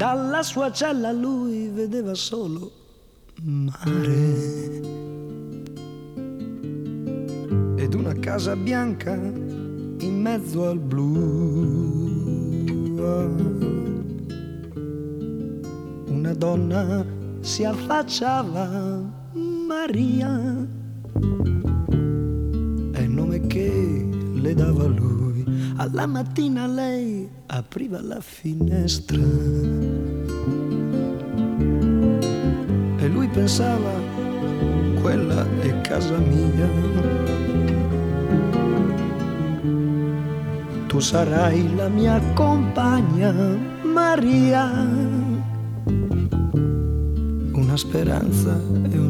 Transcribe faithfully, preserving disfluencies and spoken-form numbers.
Dalla sua cella lui vedeva solo mare ed una casa bianca in mezzo al blu. Una donna si affacciava, Maria, è il nome che le dava lui. Alla mattina lei apriva la finestra e lui pensava, quella è casa mia. Tu sarai la mia compagna, Maria, una speranza e